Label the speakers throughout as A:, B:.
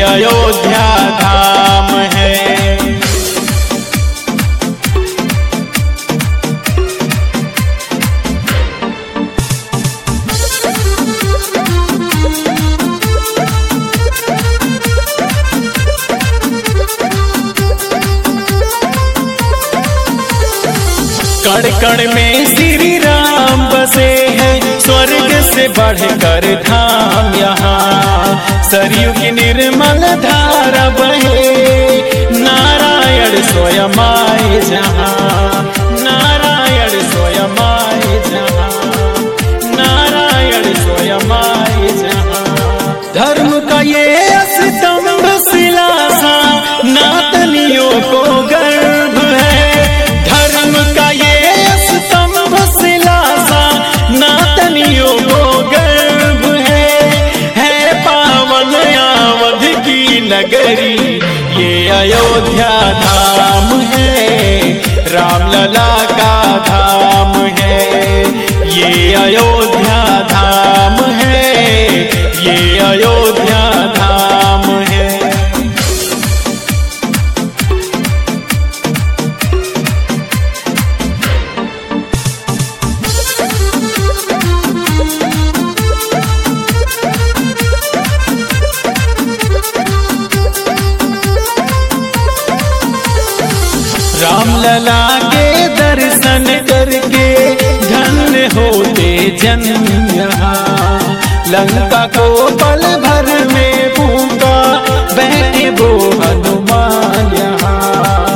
A: अयोध्या धाम है। कण कण में श्री राम बसे हैं, स्वर्ग से बढ़कर धाम यहाँ। सरयू की निर्मल धारा बहे, नारायण स्वयं आए जहाँ। नारायण स्वयं आए जहाँ, नारायण स्वयं आए जहाँ। धर्म का ये स्तंभ शिला सा, नातनियों को गर्व है। धर्म का ये स्तंभ शिला सा, नातनियों को गर्व है पावन अवध की नगरी ये अयोध्या धाम है। रामलला का धाम है ये अयोध्या धाम है, ये अयोध्या धाम है। रामलला के दर्शन करके धन्य होते जन यहाँ। लंका को पल भर में फूका, बैठे वो हनुमान यहाँ।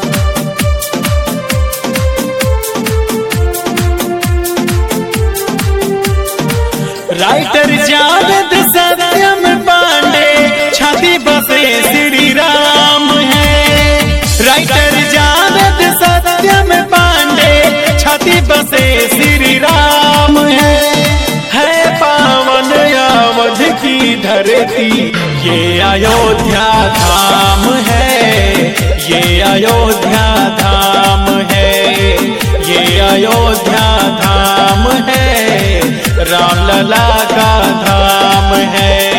A: राइटर जावेद सत्यम पांडे, छाती बसे श्री राम है। राइटर जावेद सत्यम पांडे, छाती बसे श्री राम है पावन अवध की धरती ये अयोध्या धाम है। ये अयोध्या धाम है, ये अयोध्या धाम है। रामलला का धाम है।